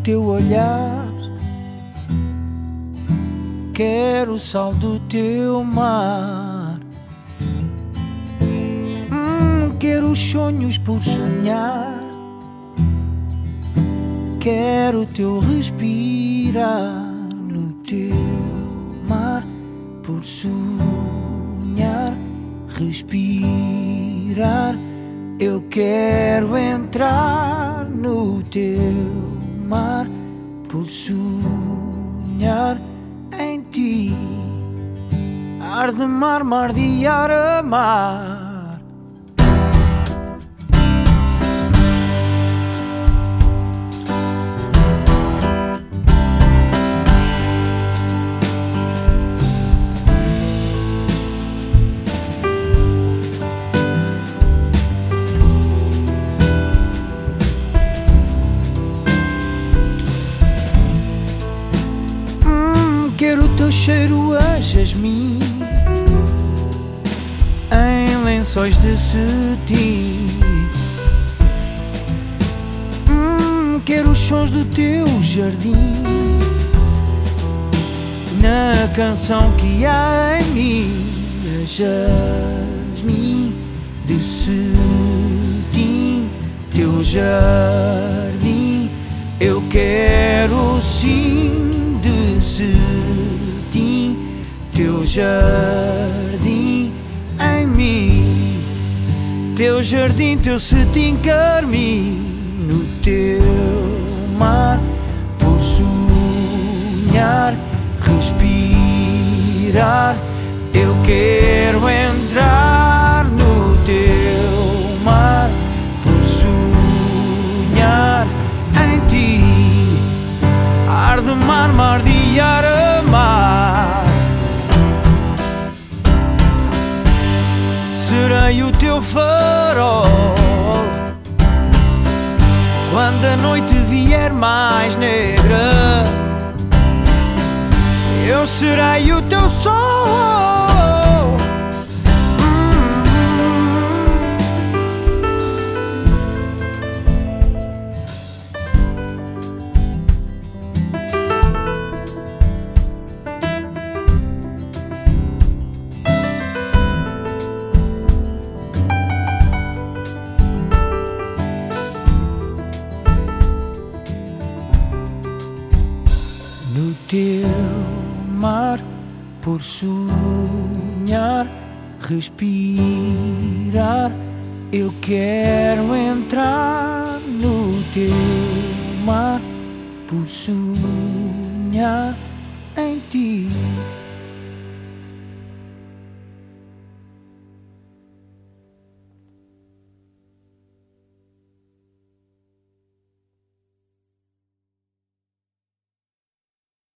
teu olhar, quero o sal do teu mar. Quero os sonhos por sonhar, quero o teu respirar no teu mar. Por sonhar, respirar, eu quero entrar no teu mar. Por sonhar em ti, ar de mar, mar de ar a mar. Quero o teu cheiro a jasmim em lençóis de cetim. Quero os sons do teu jardim na canção que há em mim. A jasmim de cetim, teu jardim, eu quero sim de cetim, teu jardim em mim. Teu jardim, teu cetim carmim no teu mar. Por sonhar, respirar, eu quero entrar no teu mar. Por sonhar em ti, ar de mar, mar de ar a mar. Serei o teu farol quando a noite vier mais negra. Eu serei o teu sol. No teu mar, por sonhar, respirar, eu quero entrar no teu mar. Por sonhar,